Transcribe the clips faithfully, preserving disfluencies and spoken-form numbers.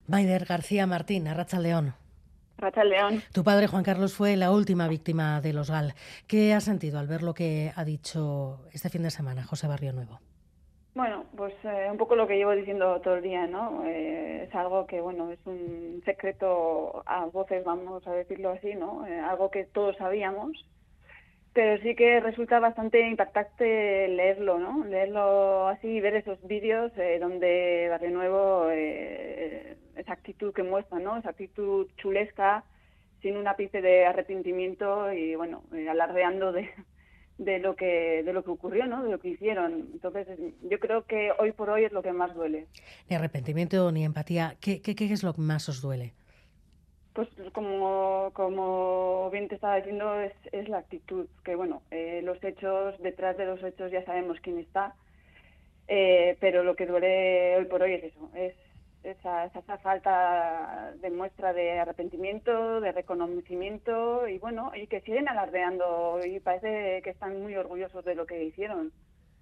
Maider García Martín, Arratsaldeón. Arratsaldeón. Tu padre, Juan Carlos, fue la última víctima de los GAL. ¿Qué has sentido al ver lo que ha dicho este fin de semana José Barrionuevo? Bueno, pues eh, un poco lo que llevo diciendo todo el día, ¿no? Eh, es algo que, bueno, es un secreto a voces, vamos a decirlo así, ¿no? Eh, algo que todos sabíamos, pero sí que resulta bastante impactante leerlo, ¿no? Leerlo así y ver esos vídeos eh, donde Barrionuevo, eh, esa actitud que muestra, ¿no? Esa actitud chulesca, sin un ápice de arrepentimiento y, bueno, eh, alardeando de... de lo que de lo que ocurrió, ¿no? De lo que hicieron. Entonces, yo creo que hoy por hoy es lo que más duele. Ni arrepentimiento ni empatía. ¿Qué, qué, qué es lo que más os duele? Pues como, como bien te estaba diciendo, es, es la actitud. Que bueno, eh, los hechos, detrás de los hechos ya sabemos quién está, eh, pero lo que duele hoy por hoy es eso, es esa, esa falta de muestra de arrepentimiento, de reconocimiento y bueno, y que siguen alardeando y parece que están muy orgullosos de lo que hicieron.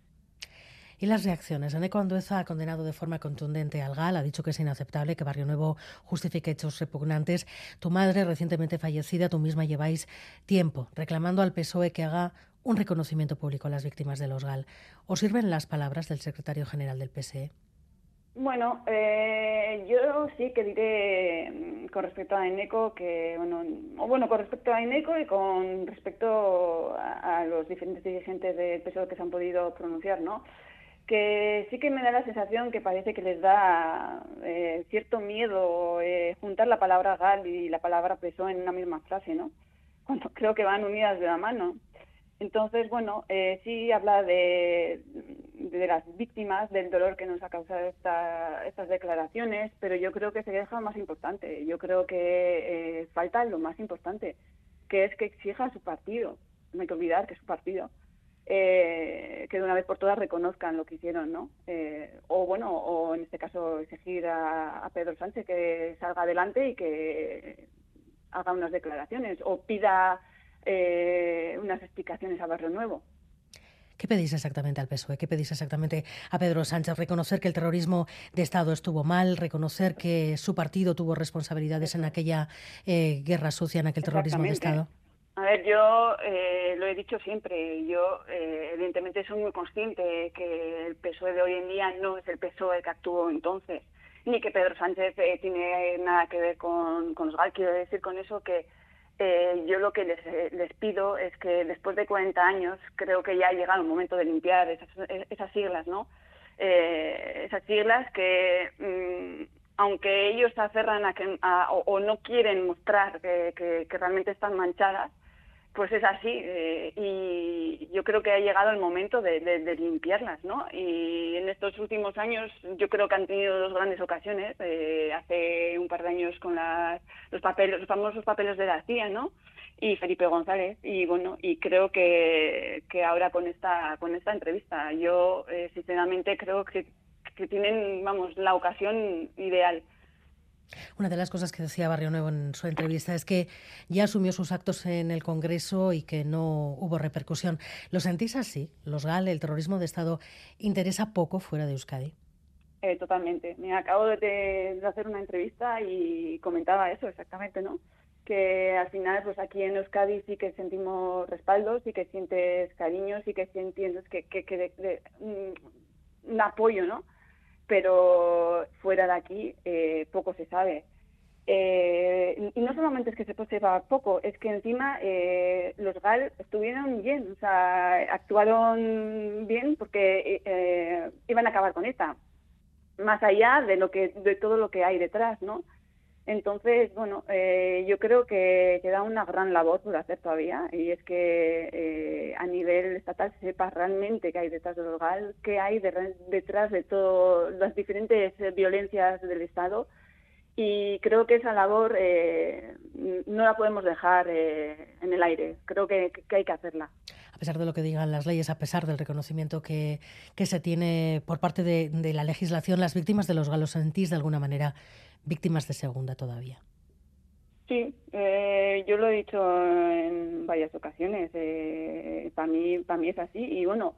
Y las reacciones. Eneko Andueza ha condenado de forma contundente al GAL, ha dicho que es inaceptable que Barrionuevo justifique hechos repugnantes. Tu madre, recientemente fallecida, tú misma lleváis tiempo reclamando al P S O E que haga un reconocimiento público a las víctimas de los GAL. ¿Os sirven las palabras del secretario general del P S E? Bueno, eh, yo sí que diré con respecto a Eneko que, bueno, o bueno, con respecto a Eneko y con respecto a, a los diferentes dirigentes del P S O E que se han podido pronunciar, ¿no? Que sí que me da la sensación que parece que les da eh, cierto miedo eh, juntar la palabra GAL y la palabra P S O E en una misma frase, ¿no? Cuando creo que van unidas de la mano. Entonces, bueno, eh, sí habla de, de las víctimas, del dolor que nos ha causado esta, estas declaraciones, pero yo creo que se deja lo más importante. Yo creo que eh, falta lo más importante, que es que exija a su partido. No hay que olvidar que es su partido. Eh, que de una vez por todas reconozcan lo que hicieron, ¿no? Eh, o bueno, o en este caso exigir a, a Pedro Sánchez que salga adelante y que haga unas declaraciones o pida eh, unas explicaciones a Barrionuevo. ¿Qué pedís exactamente al P S O E? ¿Qué pedís exactamente a Pedro Sánchez? ¿Reconocer que el terrorismo de Estado estuvo mal? ¿Reconocer que su partido tuvo responsabilidades Eso en es. aquella eh, guerra sucia, en aquel terrorismo de Exactamente. Estado? A ver, yo eh, lo he dicho siempre, yo eh, evidentemente soy muy consciente que el P S O E de hoy en día no es el P S O E que actuó entonces, ni que Pedro Sánchez eh, tiene nada que ver con, con los GAL. Quiero decir con eso que eh, yo lo que les, eh, les pido es que después de cuarenta años creo que ya ha llegado el momento de limpiar esas, esas siglas, ¿no? Eh, esas siglas que... Mmm, aunque ellos se aferran a que, a, o, o no quieren mostrar que, que, que realmente están manchadas, pues es así. Eh, y yo creo que ha llegado el momento de, de, de limpiarlas, ¿no? Y en estos últimos años yo creo que han tenido dos grandes ocasiones. Eh, hace un par de años con las, los, papeles, los famosos papeles de la C I A, ¿no? Y Felipe González. Y bueno, y creo que, que ahora con esta, con esta entrevista, yo eh, sinceramente creo que que tienen, vamos, la ocasión ideal. Una de las cosas que decía Barrionuevo en su entrevista es que ya asumió sus actos en el Congreso y que no hubo repercusión. ¿Lo sentís así? ¿Los GAL, el terrorismo de Estado, interesa poco fuera de Euskadi? Eh, totalmente. Me acabo de, de hacer una entrevista y comentaba eso exactamente, ¿no? Que al final, pues aquí en Euskadi sí que sentimos respaldo, sí que sientes cariño, sí que sientes que, que, que de, de, un, un apoyo, ¿no? Pero fuera de aquí eh, poco se sabe. Eh, y no solamente es que se sepa poco, es que encima eh, los GAL estuvieron bien, o sea, actuaron bien porque eh, iban a acabar con esta, más allá de lo que de todo lo que hay detrás, ¿no? Entonces, bueno, eh, yo creo que queda una gran labor por hacer todavía y es que eh, a nivel estatal se sepa realmente qué hay detrás de los GAL, qué hay de, detrás de todas las diferentes violencias del Estado y creo que esa labor eh, no la podemos dejar eh, en el aire, creo que, que hay que hacerla. A pesar de lo que digan las leyes, a pesar del reconocimiento que, que se tiene por parte de, de la legislación, las víctimas de los GAL, ¿os sentís de alguna manera víctimas de segunda todavía? Sí, eh, yo lo he dicho en varias ocasiones. Eh, para mí, para mí es así. Y bueno,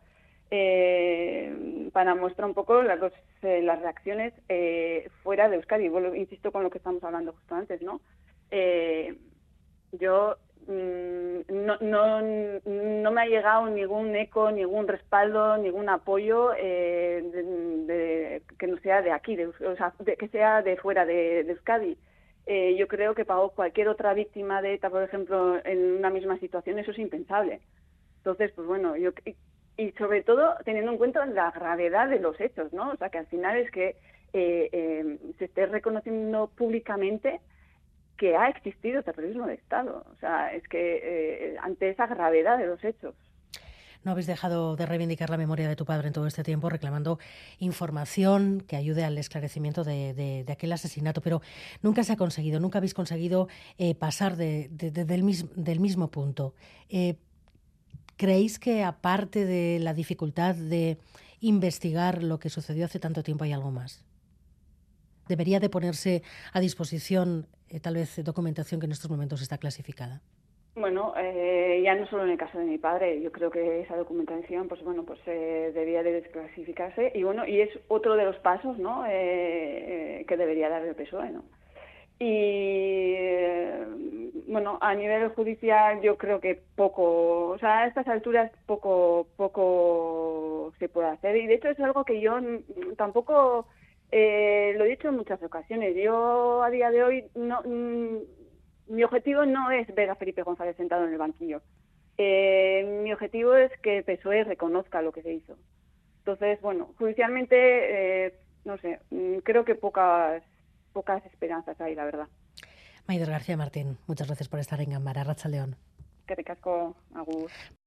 eh, para mostrar un poco las dos, eh, las reacciones eh, fuera de Euskadi. Bueno, insisto con lo que estamos hablando justo antes, ¿no? Eh, yo mmm, no, no, no me ha llegado ningún eco, ningún respaldo, ningún apoyo eh, de, de, que no sea de aquí, de, o sea, de, que sea de fuera de, de Euskadi. Eh, yo creo que para cualquier otra víctima de ETA, por ejemplo, en una misma situación, eso es impensable. Entonces, pues bueno, yo y, y sobre todo teniendo en cuenta la gravedad de los hechos, ¿no? O sea, que al final es que eh, eh, se esté reconociendo públicamente que ha existido terrorismo de Estado. O sea, es que eh, ante esa gravedad de los hechos. No habéis dejado de reivindicar la memoria de tu padre en todo este tiempo, reclamando información que ayude al esclarecimiento de, de, de aquel asesinato, pero nunca se ha conseguido, nunca habéis conseguido eh, pasar de, de, de, del, mis, del mismo punto. Eh, ¿Creéis que aparte de la dificultad de investigar lo que sucedió hace tanto tiempo hay algo más? ¿Debería de ponerse a disposición eh, tal vez documentación que en estos momentos está clasificada? Bueno, eh, ya no solo en el caso de mi padre, yo creo que esa documentación, pues bueno, pues eh, debía de desclasificarse y bueno, y es otro de los pasos, ¿no? Eh, eh, que debería dar el P S O E, ¿no? Y eh, bueno, a nivel judicial yo creo que poco, o sea, a estas alturas poco, poco se puede hacer y de hecho es algo que yo tampoco eh, lo he dicho en muchas ocasiones. Yo a día de hoy no. Mi objetivo no es ver a Felipe González sentado en el banquillo. Eh, mi objetivo es que el P S O E reconozca lo que se hizo. Entonces, bueno, judicialmente, eh, no sé, creo que pocas, pocas esperanzas hay, la verdad. Maider García Martín, muchas gracias por estar en Gambara. Arratsaldeon. Que ricasco, agur.